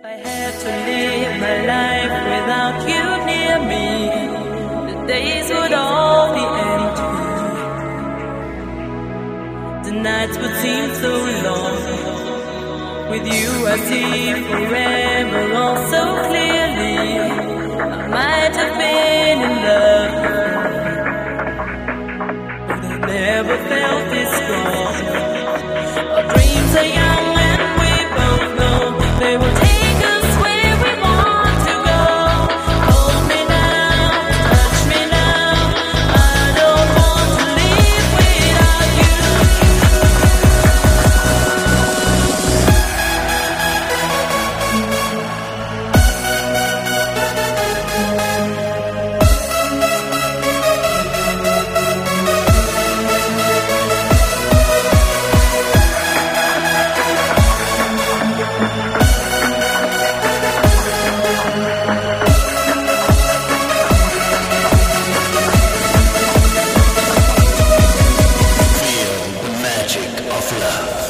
I had to live my life without you near me. The days would all be empty. The nights would seem so long. With you I see forever all so clearly. I might have been in love, but I never felt this strong. Our dreams are young and we both know they will take us where we want to go. Hold me now, touch me now. I don't want to live without you. Feel the magic of love.